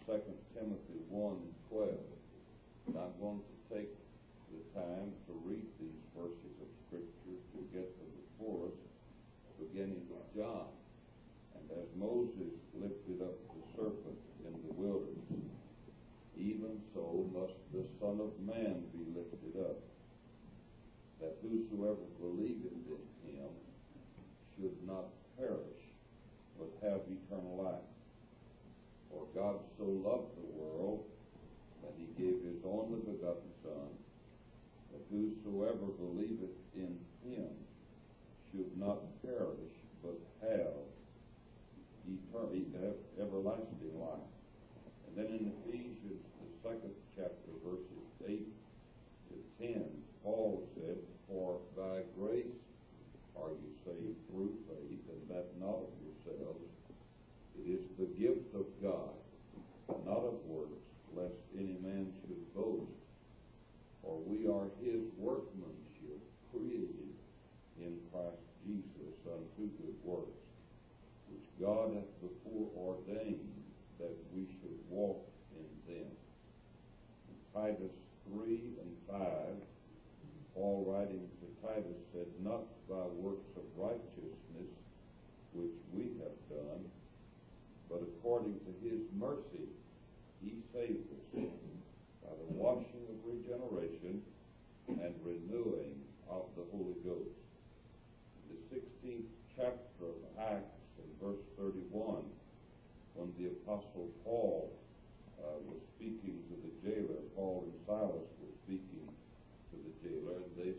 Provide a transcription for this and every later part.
2 Timothy 1:12. And I'm going to take the time to read these verses of Scripture to get them before us, beginning with John. And as Moses lifted up the serpent in the wilderness, even so must the Son of Man be lifted up, that whosoever believeth in him should not perish, but have eternal life. For God so loved the world that he gave his only begotten Son, that whosoever believeth in him should not perish, but have everlasting life. And then in Ephesians, the 2nd chapter, verses 8 to 10, Paul said, For by grace are you saved through faith, and that not of yourselves. It is the gift of God, not of works, lest any man should boast. For we are his workmanship, created in Christ Jesus unto good works, which God hath before ordained that we should walk in them. In Titus 3 and 5, Paul writing to Titus said, Not by works of righteousness which we have done, but according to his mercy he saved us by the washing of regeneration and renewing of the Holy Ghost. In the 16th chapter of Acts, in verse 31, when the Apostle Paul was speaking to the jailer, Paul and Silas were speaking to the jailer, and they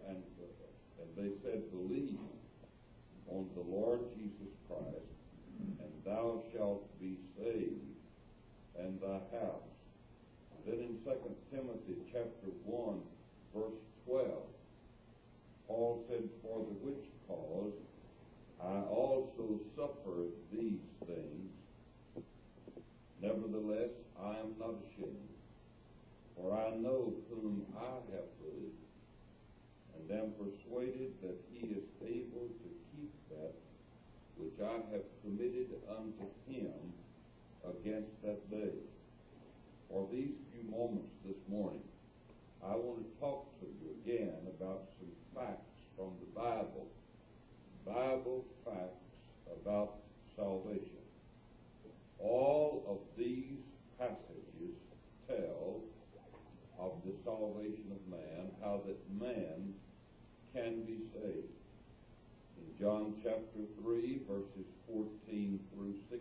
said, Believe on the Lord Jesus Christ, and thou shalt be saved, and thy house. Then in 2 Timothy chapter 1, verse 12, Paul said, For the which cause I also suffered these things. Nevertheless, I am not ashamed, for I know whom I have believed, and am persuaded that he is able to keep that which I have committed unto him against that day. For these few moments this morning, I want to talk to you again about some facts from the Bible. Bible facts about salvation. All of these passages tell of the salvation of man, how that man can be saved. In John chapter 3, verses 14 through 16,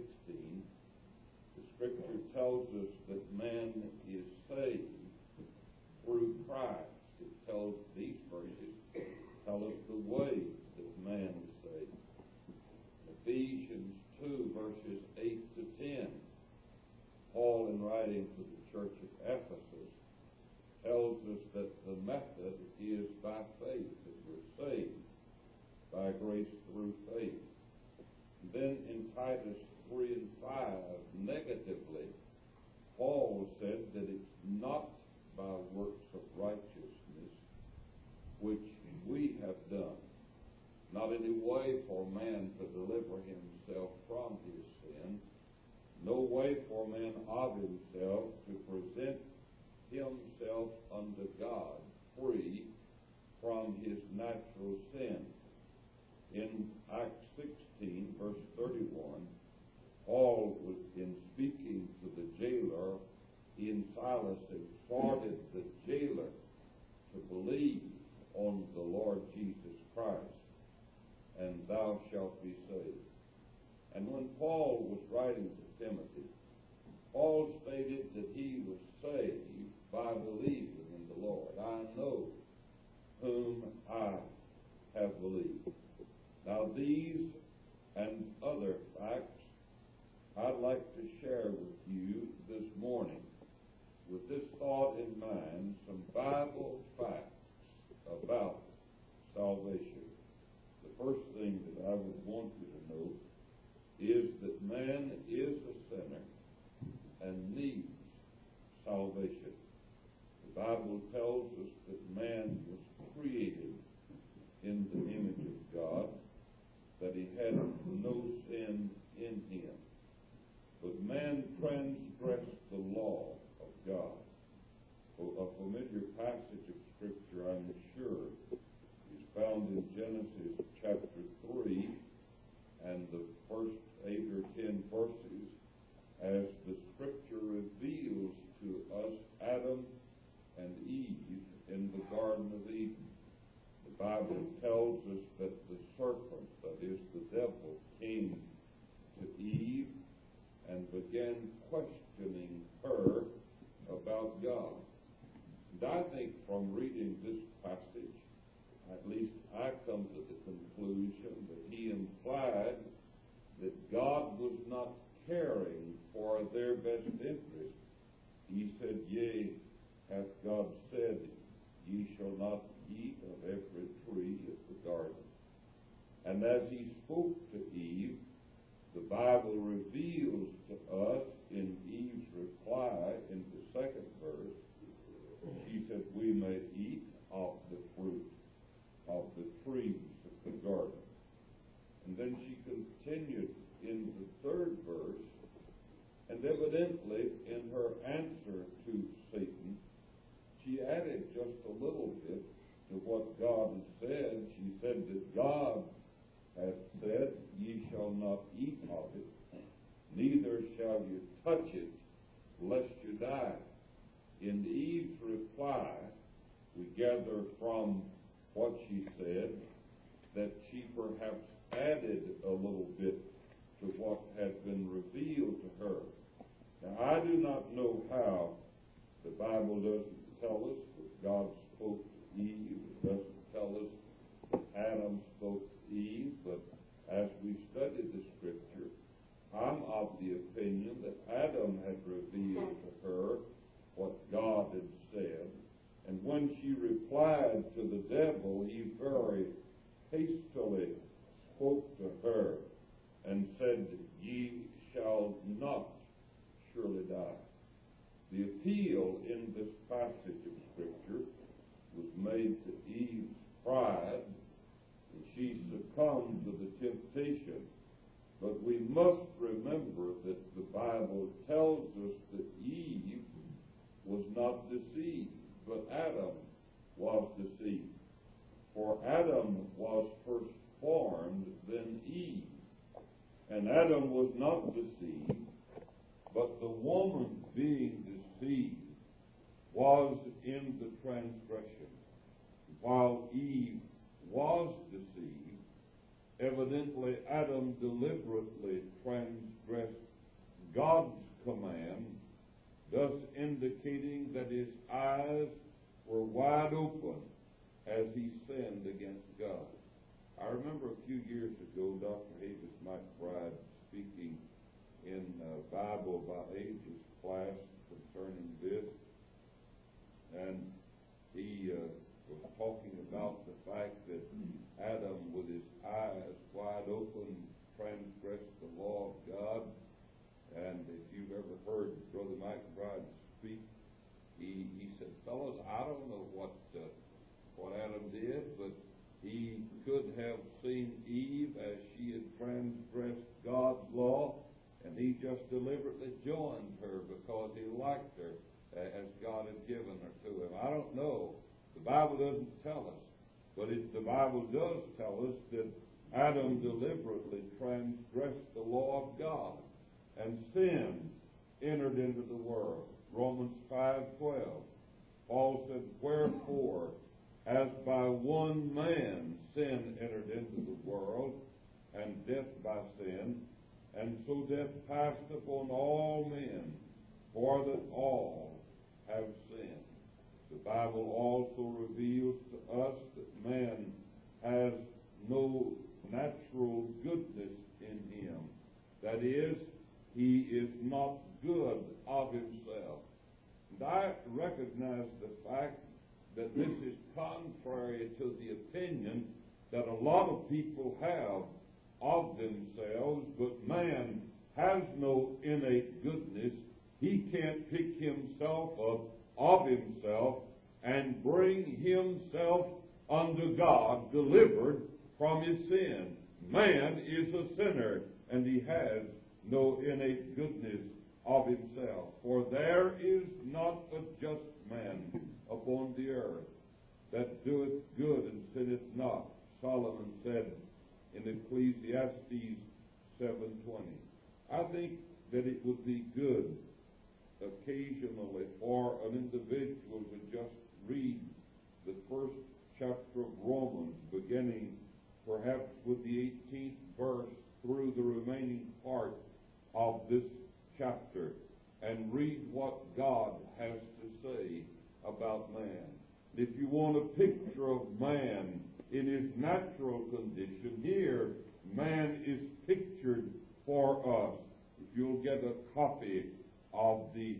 the Scripture tells us that man is saved through Christ. It tells these verses tell us the way that man is saved. Ephesians 2, verses 8 to 10, Paul, in writing to the church of Ephesus, tells us that the method is by faith, that we're saved by grace through faith. And then in Titus 3 and 5, negatively, Paul said that it's not by works of righteousness which we have done. Not any way for man to deliver himself from his sin. No way for man of himself to present himself unto God free from his natural sin. In Acts 16, verse 31, Paul was, in speaking to the jailer in Silas, exhorted the jailer to believe on the Lord Jesus Christ, and thou shalt be saved. And when Paul was writing to Timothy, Paul stated that he was saved by believing in the Lord. I know whom I have believed. Now these and other facts I'd like to share with you this morning. With this thought in mind, some Bible facts about salvation. The first thing that I would want you to know is that man is a sinner and needs salvation. The Bible tells us that man was created in the image of God, that he had no sin in him. But man transgressed the law of God. A familiar passage of Scripture, I'm sure, is found in Genesis chapter 3 and the first 8 or 10 verses, as the Scripture reveals to us Adam and Eve in the Garden of Eden. The Bible tells us that the serpent, that is the devil, came to Eve and began questioning her about God. And I think from reading this passage, at least I come to the conclusion that he implied that God was not caring for their best interest. He said, "Yea, hath God said, ye shall not eat of every tree of the garden." And as he spoke to Eve, the Bible reveals to us in Eve's reply in the second verse, she said, "We may eat of the fruit of the trees of the garden." And then she continued in the third verse, and evidently in her answer to Satan, she added just a little bit to what God had said. She said that God hath said, "Ye shall not eat of it, neither shall you touch it, lest you die." In Eve's reply, we gather from what she said that she perhaps added a little bit to what had been revealed to her. Now, I do not know how. The Bible doesn't tell us that God spoke to Eve. It doesn't tell us that Adam spoke to Eve. But as we study the Scripture, I'm of the opinion that Adam had revealed to her what God had said. And when she replied to the devil, he very hastily spoke to her and said, "Ye shall not surely die." The appeal in this passage of Scripture was made to Eve's pride, and she succumbed to the temptation. But we must remember that the Bible tells us that Eve was not deceived, but Adam was deceived. For Adam was first formed, then Eve. And Adam was not deceived, but the woman being deceived was in the transgression. While Eve was deceived, evidently Adam deliberately transgressed God's command, thus indicating that his eyes were wide open as he sinned against God. I remember a few years ago, Dr. Havis McBride speaking in Bible by Ages class concerning this, and he was talking about the fact that Adam, with his eyes wide open, transgressed the law of God. And if you've ever heard Brother McBride speak, he said, "Fellas, I don't know what Adam did, but he could have seen Eve as she had transgressed God's law, and he just deliberately joined her because he liked her as God had given her to him." I don't know. The Bible doesn't tell us, but the Bible does tell us that Adam deliberately transgressed the law of God, and sin entered into the world. Romans 5:12. Paul said, "Wherefore, as by one man sin entered into the world, and death by sin, and so death passed upon all men, for that all have sinned." The Bible also reveals to us that man has no natural goodness in him. That is, he is not good of himself. And I recognize the fact that this is contrary to the opinion that a lot of people have of themselves, but man has no innate goodness. He can't pick himself up of himself and bring himself unto God, delivered from his sin. Man is a sinner, and he has no innate goodness good occasionally for an individual to just read the first chapter of Romans, beginning perhaps with the 18th verse through the remaining part of this chapter, and read what God has to say about man. If you want a picture of man in his natural condition, here man is pictured for us. If you'll get a copy of the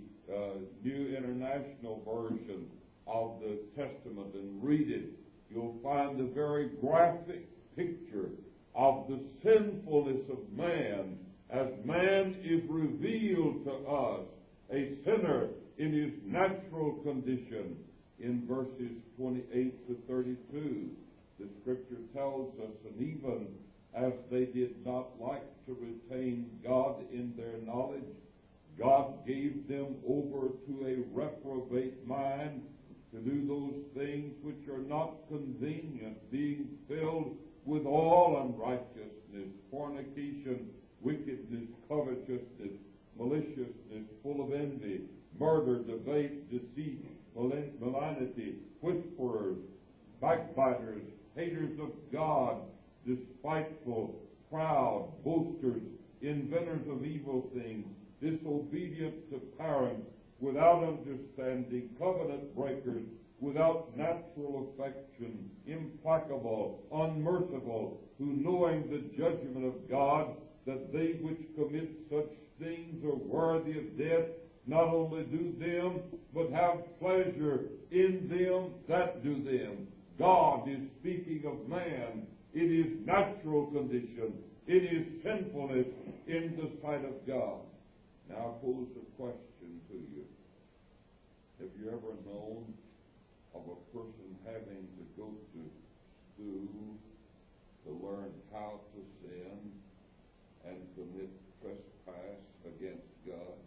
New International Version of the Testament and read it, you'll find a very graphic picture of the sinfulness of man as man is revealed to us, a sinner in his natural condition. In verses 28 to 32, the Scripture tells us, and even as they did not like to retain God in their knowledge, God gave them over to a reprobate mind to do those things which are not convenient, being filled with all unrighteousness, fornication, wickedness, covetousness, maliciousness, full of envy, murder, debate, deceit, malignity, whisperers, backbiters, haters of God, despiteful, proud, boasters, inventors of evil things, disobedient to parents, without understanding, covenant breakers, without natural affection, implacable, unmerciful, who knowing the judgment of God, that they which commit such things are worthy of death, not only do them, but have pleasure in them that do them. God is speaking of man in his natural condition, in his sinfulness in the sight of God. Now I pose a question to you. Have you ever known of a person having to go to school to learn how to sin and commit trespass against God?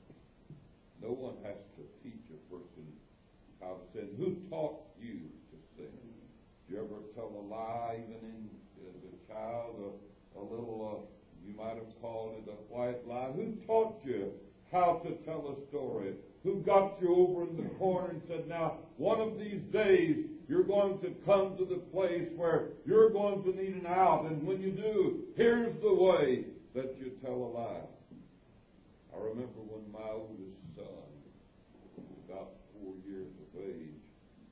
No one has to teach a person how to sin. Who taught you to sin? Did you ever tell a lie, even as a child, a little, you might have called it a white lie? Who taught you how to tell a story? Who got you over in the corner and said, now, one of these days, you're going to come to the place where you're going to need an out, and when you do, here's the way that you tell a lie. I remember when my oldest son, about 4 years of age,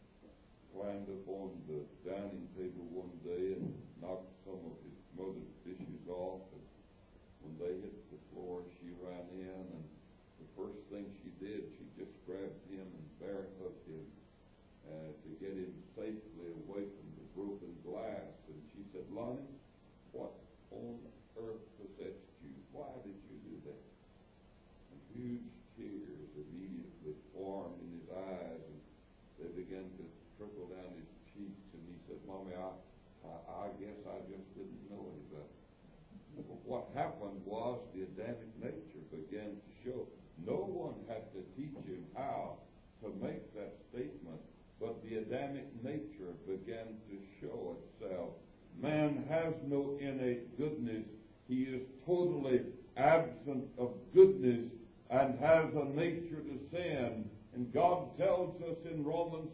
climbed up on the dining table one day and knocked some of his mother's dishes off, and when they hit the floor, she ran in, and the first thing she did, she just grabbed him and bear hugged him to get him safely away from the broken glass. And she said, Lonnie, what on earth possessed you? Why did you do that? And huge tears immediately formed in his eyes, and they began to trickle down his cheeks. And he said, Mommy, I guess I just didn't know any better. What happened was the Adamic nature began to show. No one had to teach him how to make that statement, but the Adamic nature began to show itself. Man has no innate goodness. He is totally absent of goodness and has a nature to sin. And God tells us in Romans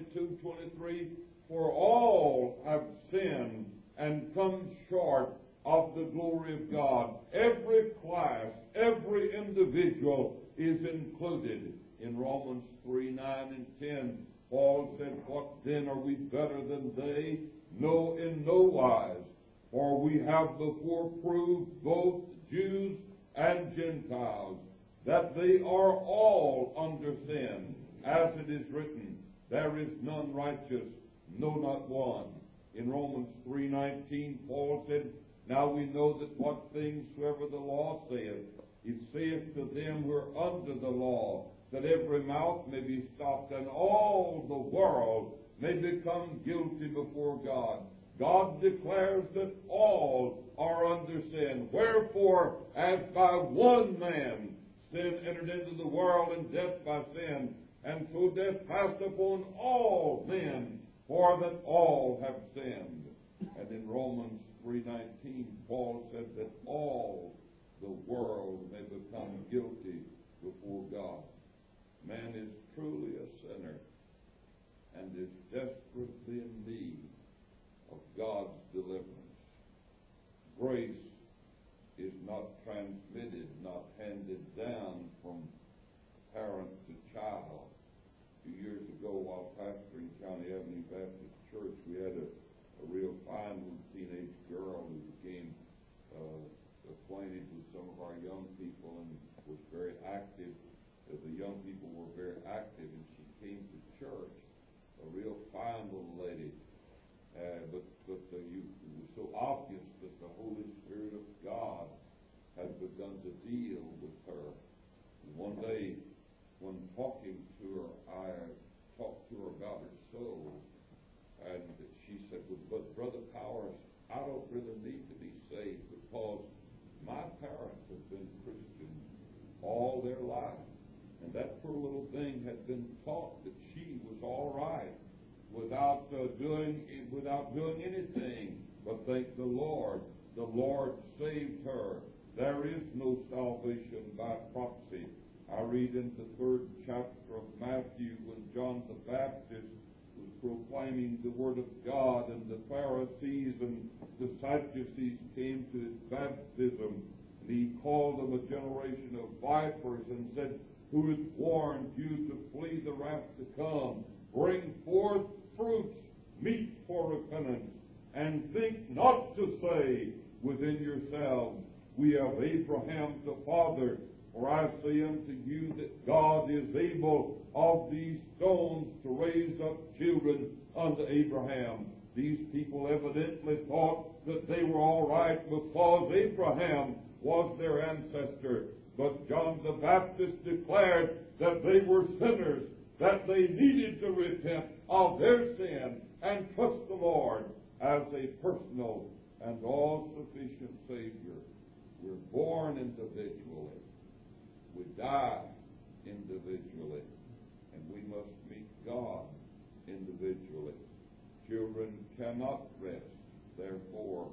22:23, for all have sinned and come short of the glory of God. Every class, every individual is included. In Romans 3:9 and 10, Paul said, what then, are we better than they? No, in no wise. For we have before proved, both Jews and Gentiles, that they are all under sin. As it is written, there is none righteous, no, not one. In Romans 3:19, Paul said, now we know that what things soever the law saith, it saith to them who are under the law, that every mouth may be stopped, and all the world may become guilty before God. God declares that all are under sin. Wherefore, as by one man sin entered into the world, and death by sin, and so death passed upon all men, for that all have sinned. And in Romans 3:19, Paul said that all the world may become guilty before God. Man is truly a sinner and is desperately in need of God's deliverance. Grace is not transmitted, not handed down from parent to child. A few years ago, while pastoring County Avenue Baptist Church, we had a real fine little teenage girl who became acquainted with some of our young people and was very active. The young people were very active, and she came to church, a real fine little lady. But it was so obvious that the Holy Spirit of God had begun to deal with her. And one day, when talking to her, I talked to her about her soul, and she said, "But Brother Powers, I don't really need to be saved because my parents have been Christians all their life." And that poor little thing had been taught that she was all right without doing anything. But thank the Lord saved her. There is no salvation by proxy. I read in the 3rd chapter of Matthew when John the Baptist was proclaiming the Word of God, and the Pharisees and the Sadducees came to his baptism, and he called them a generation of vipers and said, "Who has warned you to flee the wrath to come? Bring forth fruits meet for repentance, and think not to say within yourselves, We have Abraham the father. For I say unto you that God is able of these stones to raise up children unto Abraham." These people evidently thought that they were all right because Abraham was their ancestor. But John the Baptist declared that they were sinners, that they needed to repent of their sin and trust the Lord as a personal and all-sufficient Savior. We're born individually. We die individually. And we must meet God individually. Children cannot rest, therefore,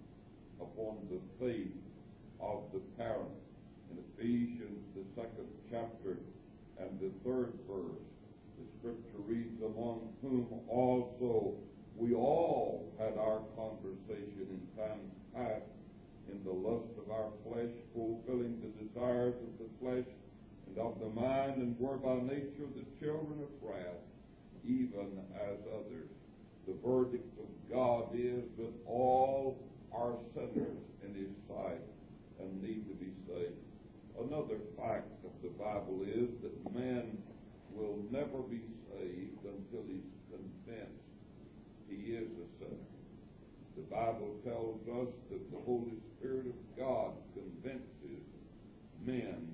upon the faith of the parents. In Ephesians, the 2nd chapter and the 3rd verse, the Scripture reads, "Among whom also we all had our conversation in times past, in the lust of our flesh, fulfilling the desires of the flesh and of the mind, and were by nature the children of wrath, even as others." The verdict of God is that all are sinners in His sight and need to be saved. Another fact of the Bible is that man will never be saved until he's convinced he is a sinner. The Bible tells us that the Holy Spirit of God convinces men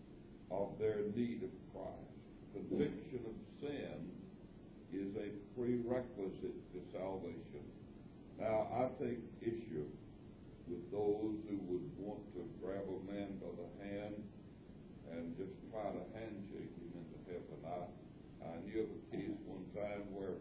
of their need of Christ. Conviction of sin is a prerequisite to salvation. Now, I take issue with those who would want to grab a man by the hand and just try to handshake him into heaven. I knew of a case one time where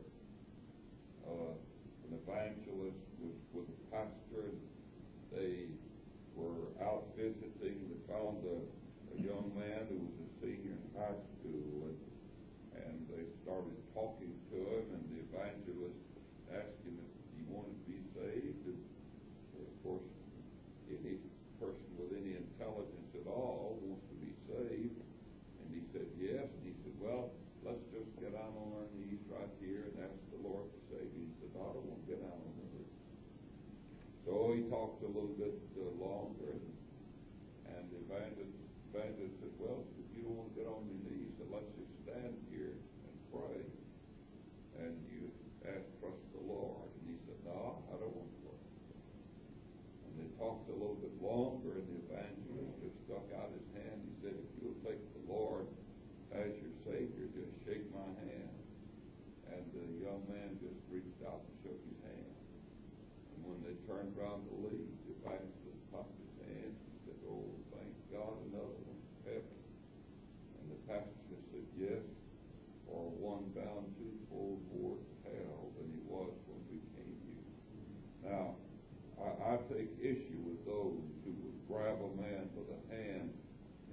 an evangelist was with a pastor, and they were out visiting. They found a young man who was a senior in high school, and they started talking to him, and the evangelist asked him if he wanted to be saved. And of course, any person with any intelligence at all wants to be saved. And he said yes. And he said, "Well, let's just get down on our knees right here and ask the Lord to save you." He said, "No, I don't want to get down on my knees." So he talked a little bit longer, and the evangelist said, "Well, if you don't want to get on your knees, then let's just stand here and pray. And you trust the Lord." And he said, "No, I don't want to pray." And they talked a little bit longer, and the evangelist just stuck out his hand. He said, "If you'll take the Lord as your Savior, just shake my hand." And the young man just reached out and shook his hand. And when they turned around to leave, the evangelist popped his hand and said, "Oh, thank God, another one in heaven." And the pastor said, "Yes, or one bound twofold more to hell than he was when we came here." Now, I take issue with those who would grab a man by the hand and just try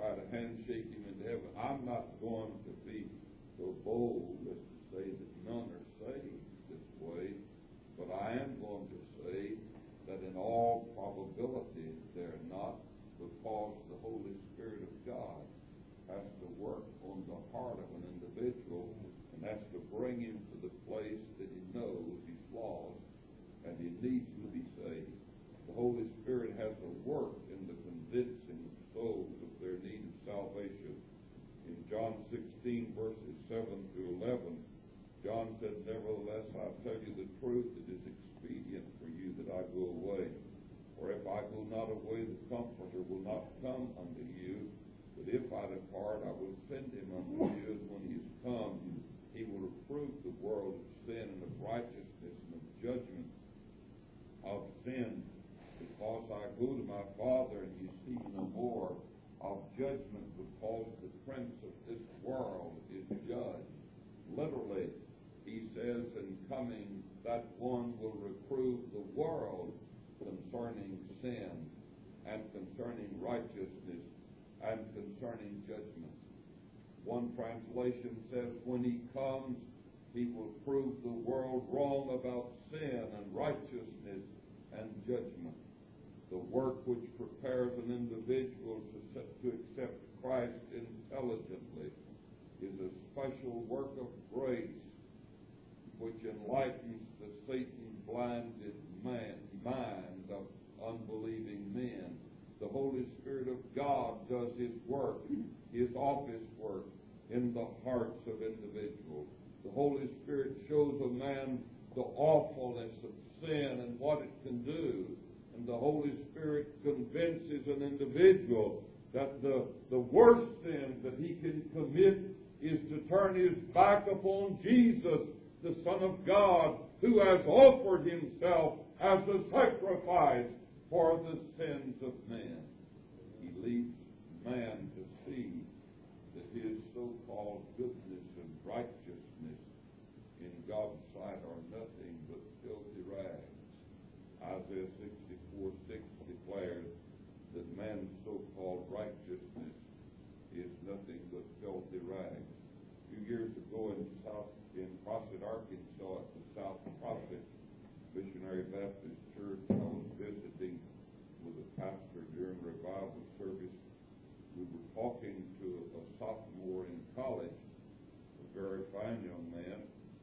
try to handshake him into heaven. I'm not going to be so bold as to say that none are saved this way, but I am going to say that in all probability they're not, because the Holy Spirit of God has to work on the heart of an individual and has to bring him to the place that he knows he's lost and he needs to be saved. The Holy Spirit has to work in the convincing of souls of their need of salvation. In John 16, verses 7 through 11, John said, "Nevertheless, I tell you the truth, it is expedient for you that I go away. For if I go not away, the Comforter will not come unto you. But if I depart, I will send him unto you. And when he is come, he will reprove the world of sin and of righteousness and of judgment. Of sin, because I go to my Father, and you see me no more. Of judgment, because the prince of this world is judged." Literally, he says, in coming, that one will reprove the world concerning sin and concerning righteousness and concerning judgment. One translation says, when he comes, he will prove the world wrong about sin and righteousness and judgment. The work which prepares an individual to accept Christ intelligently is a special work of grace which enlightens the Satan-blinded minds of unbelieving men. The Holy Spirit of God does his work, his office work, in the hearts of individuals. The Holy Spirit shows a man the awfulness of sin and what it can do. And the Holy Spirit convinces an individual that the worst sin that he can commit is to turn his back upon Jesus, the Son of God, who has offered himself as a sacrifice for the sins of men. He leads man to see that his so-called goodness and righteousness in God's sight are nothing but filthy rags. Isaiah 64:6 declares that man's so-called righteousness is nothing but filthy rags. A few years ago in Crossett, Arkansas, at the South Crossett Missionary Baptist Church, I was visiting with a pastor during revival service. We were talking to a sophomore in college, a very fine young man,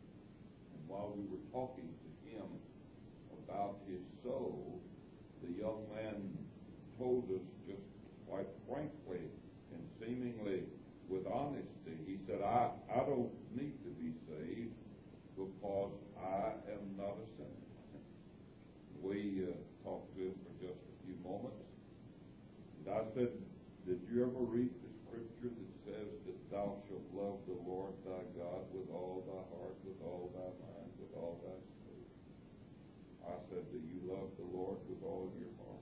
and while we were talking to him about his soul, the young man told us just quite frankly and seemingly with honesty, he said, I don't need to be saved because I am not a sinner. We talked to him for just a few moments, and I said, did you ever read the scripture that says that thou shalt love the Lord thy God with all thy heart, with all thy mind, with all thy spirit? I said, do you love the Lord with all your heart?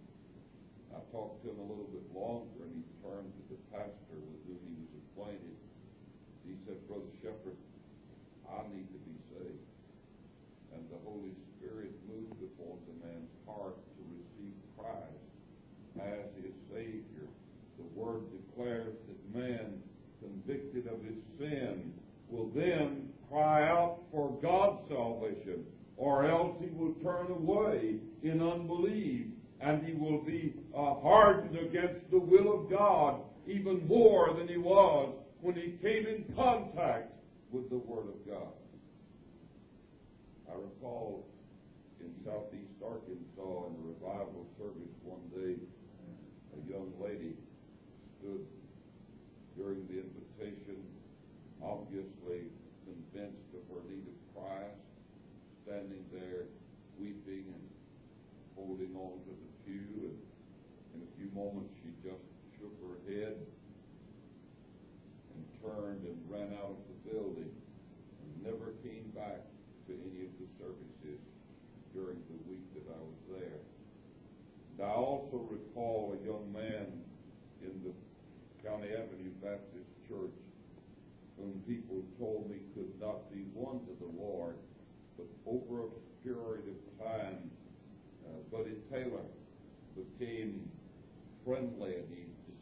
I talked to him a little bit longer, and he turned to the pastor with whom he was acquainted. He said, Brother Shepherd, I need to be saved. And the Holy Spirit moved upon the man's heart to receive Christ as his Savior. The Word declares that man, convicted of his sin, will then cry out for God's salvation, or else he will turn away in unbelief, and he will be hardened against the will of God even more than he was when he came in contact with the Word of God. I recall in southeast Arkansas in a revival service one day, a young lady stood during the invitation, obviously convinced of her need of Christ, standing there weeping and holding on to the pew, and in a few moments she just shook her head and turned and ran out of the building and never came back to any of the services during the week that I was there. And I also recall a young man in the County Avenue Baptist Church whom people told me could not be won to the Lord, but over a period of time, Buddy Taylor became friendly, and he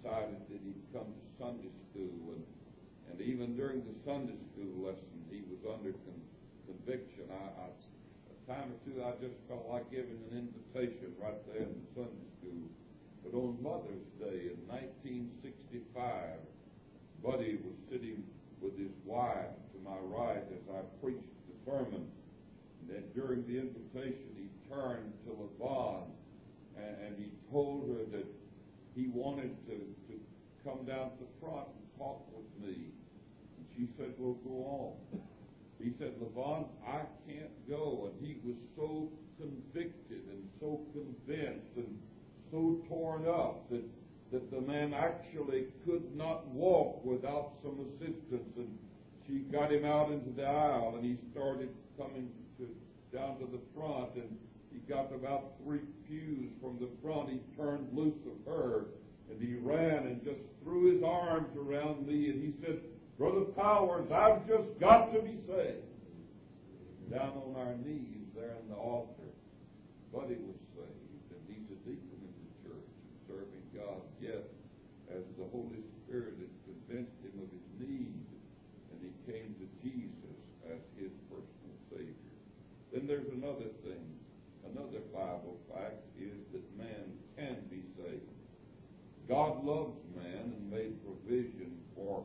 decided that he'd come to Sunday school, and even during the Sunday school lesson, he was under conviction. A time or two, I just felt like giving an invitation right there in the Sunday school. But on Mother's Day in 1965, Buddy was sitting with his wife to my right as I preached the sermon. And then during the invitation, he turned to LaVon and he told her that he wanted to come down to the front and talk with me. And she said, well, go on. He said, LaVon, I can't go. And he was so convicted and so convinced and so torn up that the man actually could not walk without some assistance. And she got him out into the aisle, and he started coming down to the front, and he got about 3 pews from the front. He turned loose of her, and he ran and just threw his arms around me, and he said, Brother Powers, I've just got to be saved. Down on our knees there in the altar, Buddy was saved, and he's a deacon in the church and serving God yet as the Holy Spirit had convinced him of his need, and he came to Jesus as his personal Savior. Then there's another thing. Another Bible fact is that man can be saved. God loves man and made provision for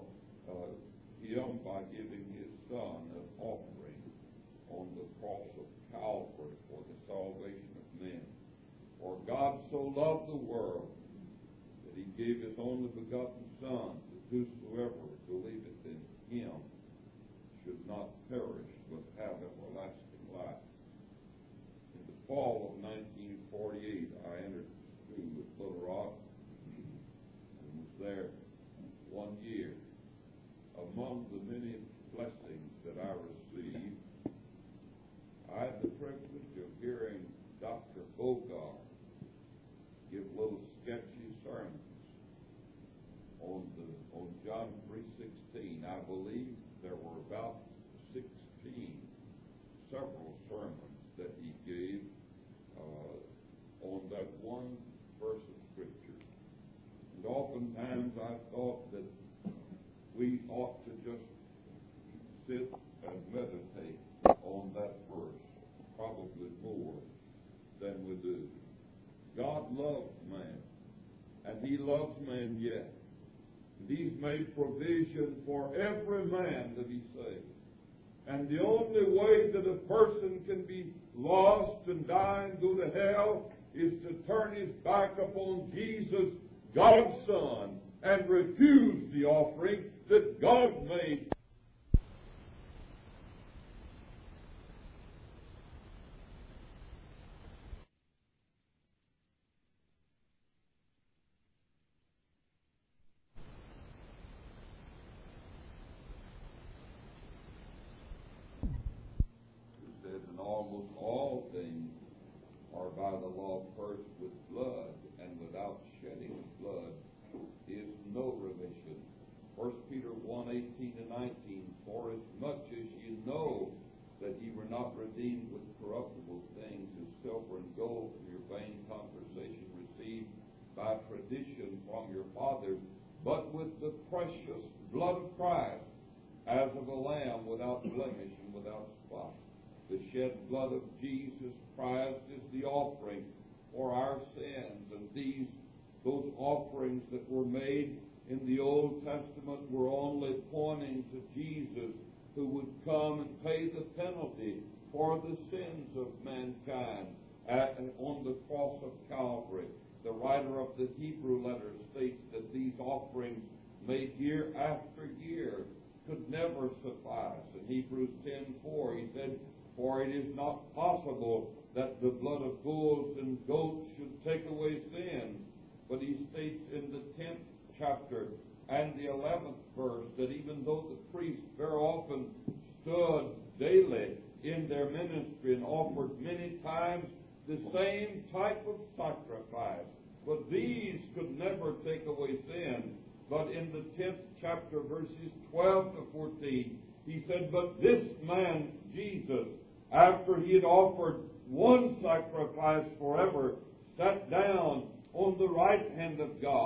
him by giving his Son an offering on the cross of Calvary for the salvation of men. For God so loved the world that he gave his only begotten Son, that whosoever believeth in him should not perish but have everlasting life. In the fall of 1948, I entered school at Little Rock and was there 1 year. Among the many blessings that I received, I had the privilege of hearing Dr. Bogart give little sketchy sermons on John 3:16. I believe there were about 16 several sermons that he gave on that one verse of Scripture. And oftentimes I thought that we ought to just sit and meditate on that verse, probably more than we do. God loves man, and he loves man yet. And he's made provision for every man to be saved. And the only way that a person can be lost and die and go to hell is to turn his back upon Jesus, God's Son, and refuse the offering that God made. He said, and almost all things are by the law first with blood, and without shedding of blood is no remission. 1 Peter 1:18-19, for as much as you know that ye were not redeemed with corruptible things as silver and gold from your vain conversation received by tradition from your fathers, but with the precious blood of Christ, as of a lamb without blemish and without spot. The shed blood of Jesus Christ is the offering for our sins, and those offerings that were made in the Old Testament were only pointing to Jesus, who would come and pay the penalty for the sins of mankind on the cross of Calvary. The writer of the Hebrew letter states that these offerings made year after year could never suffice. In Hebrews 10:4, he said, for it is not possible that the blood of bulls and goats should take away sins. But he states in the 10th chapter and the 11th verse that even though the priests very often stood daily in their ministry and offered many times the same type of sacrifice, but these could never take away sin. But in the 10th chapter, verses 12-14, he said, but this man, Jesus, after he had offered one sacrifice forever, sat down on the right hand of God,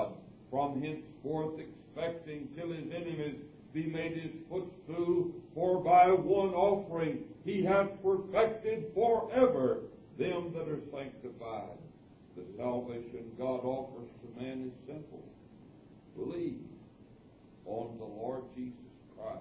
from henceforth expecting till his enemies be made his footstool, for by one offering he hath perfected forever them that are sanctified. The salvation God offers to man is simple. Believe on the Lord Jesus Christ,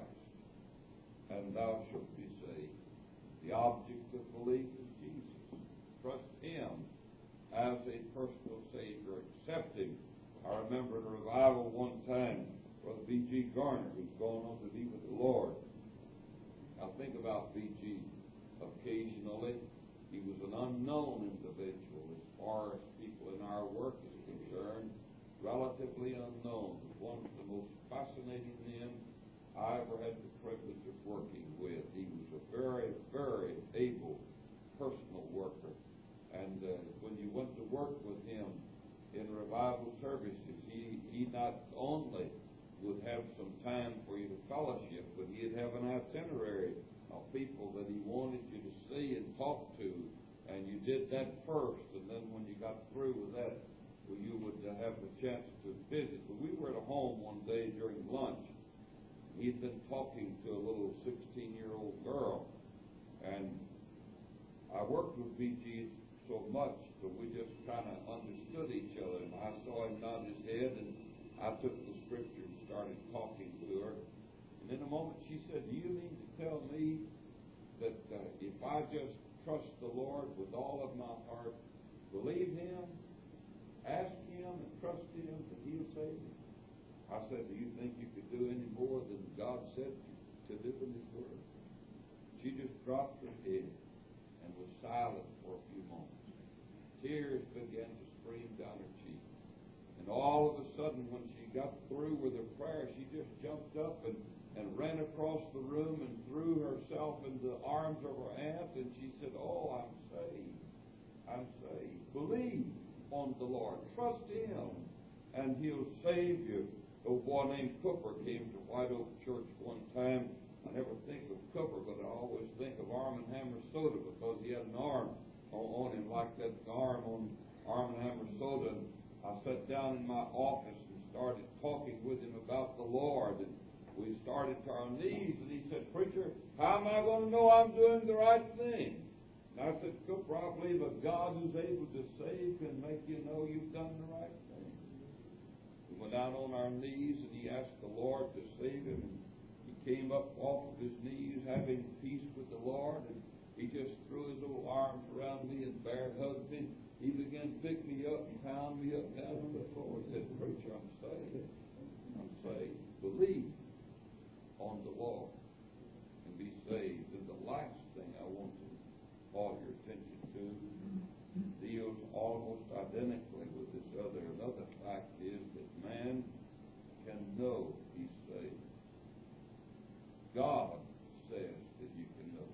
and thou shalt be saved. The object of belief is Jesus. Trust Him as a personal Savior. Accept Him. I remember in a revival one time, Brother B.G. Garner, who's gone on to be with the Lord. I think about B.G. occasionally. He was an unknown individual as far as people in our work is concerned, relatively unknown. One of the most fascinating men I ever had the privilege of working with. He was a very, very able personal worker. And when you went to work with him in revival services, he not only would have some time for you to fellowship, but he'd have an itinerary of people that he wanted you to see and talk to, and you did that first, and then when you got through with that, well, you would have the chance to visit. But we were at a home one day during lunch. He'd been talking to a little 16-year-old girl, and I worked with B.G. so much that we just kind of understood each other, and I saw him nod his head, and I took the scripture and started talking to her. And in a moment she said, "Do you mean to tell me that if I just trust the Lord with all of my heart, believe Him, ask Him, and trust Him, that He'll save me?" I said, "Do you think you could do any more than God said to do in His Word?" She just dropped her head and was silent for a few moments. Tears began to stream down her cheek. And all of a sudden, when she got through with her prayer, she just jumped up and ran across the room and threw herself into the arms of her aunt, and she said, "Oh, I'm saved. I'm saved. Believe on the Lord. Trust Him, and He'll save you." A boy named Cooper came to White Oak Church one time. I never think of Cooper, but I always think of Arm & Hammer Soda, because he had an arm on him like that arm on Arm & Hammer Soda. And I sat down in my office and started talking with him about the Lord. And we started to our knees, and he said, "Preacher, how am I going to know I'm doing the right thing?" And I said, "Cooper, I believe a God who's able to save can make you know you've done the right thing." We went down on our knees, and he asked the Lord to save him. And he came up off of his knees, having peace with the Lord, and he just threw his little arms around me and bear hugged me. He began to pick me up and pound me up down on the floor. He said, "Preacher, I'm saved. I'm saved. Believe on the Lord and be saved." And the last thing I want to call your attention to deals almost identically with this other. Another fact is that man can know he's saved. God says that you can know.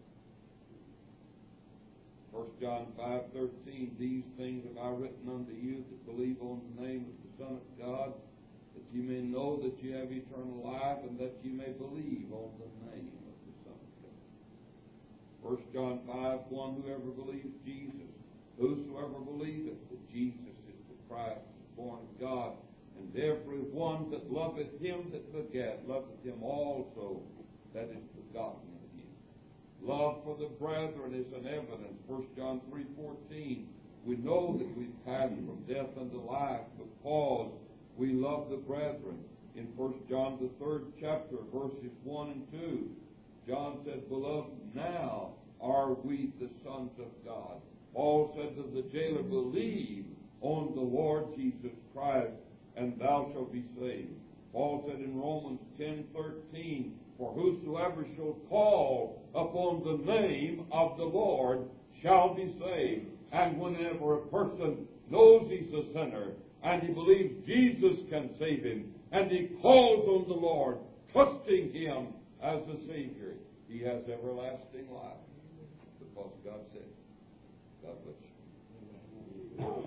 1 John 5:13, "These things have I written unto you that believe on the name of the Son of God, that you may know that you have eternal life, and that you may believe on the name of the Son of God." 1 John 5:1, "Whoever believes Jesus, whosoever believeth that Jesus is the Christ, is born of God, and every one that loveth Him that begat, loveth Him also that is begotten of Him." Love for the brethren is an evidence. 1 John 3:14, "We know that we've passed from death unto life because we love the brethren." In 1 John, the 3rd chapter, verses 1 and 2, John said, "Beloved, now are we the sons of God." Paul said to the jailer, "Believe on the Lord Jesus Christ, and thou shalt be saved." Paul said in Romans 10:13, "For whosoever shall call upon the name of the Lord shall be saved." And whenever a person knows he's a sinner, and he believes Jesus can save him, and he calls on the Lord, trusting Him as the Savior, he has everlasting life, because God said it. God bless you.